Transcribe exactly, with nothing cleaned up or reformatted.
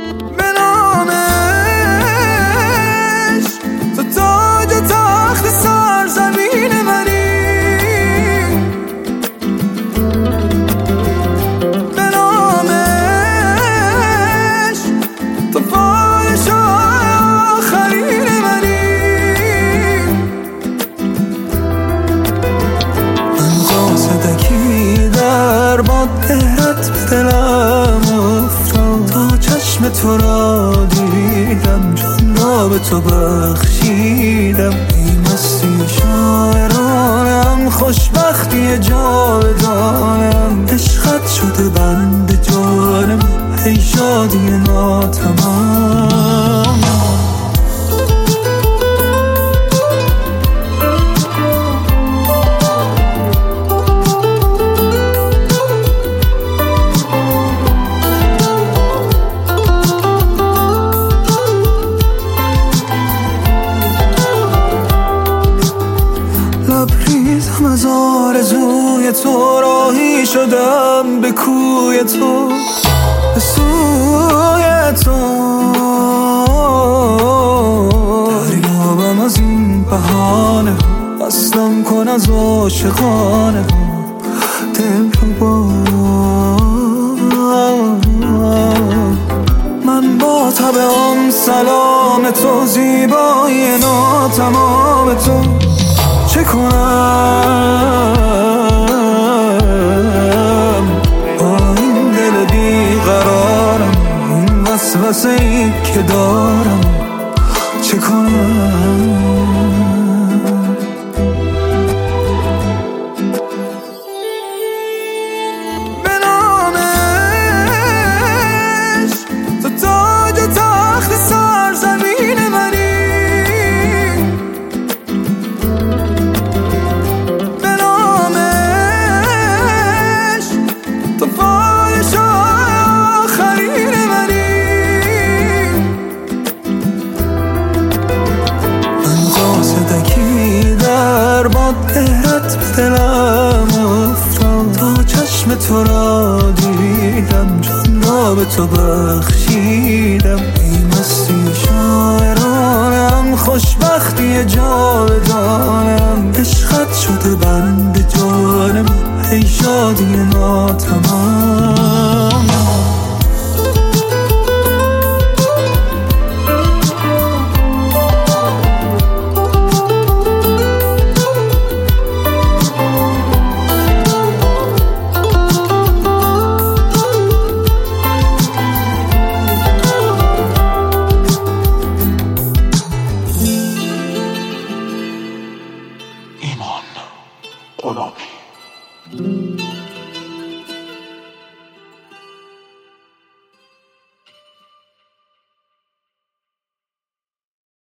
به نامش تو تاج و تخت سرزمین منی، به نامش تو پادشاه آخرین منی. من قاصدکی در باد دهرت به دلم افتاد، تا چشم تو را دیدم جان را به تو بخشیدم. ای مستی شاعرانم، خوشبختی جاودانم، عشقت شده بند جانم، ای شادی ناتمام. لبریزم از آرزوی تو، راهی شدم به کوی تو، به سوی تو. دریابم از این بهانه ها، اصلم کن از عاشقانه ها دل رو با. من با طبعم سلام تو، زیبایی ناتمام تو، چه کنم با این دل بیقرارم، این وسوسه ای که دارم، چه کنم. به نامش تو تاج و تخت سرزمین منی، تو پادشاه آخرین منی. من قاصدکی در باد دهرت به دلم افتاد، تا چشم تو را دیدم جان را به تو بخشیدم. ای مستی شاعرانم، خوشبختی جاودانم، عشقت شده بند جانم، ای شادی ناتمام. ایمان غلامی.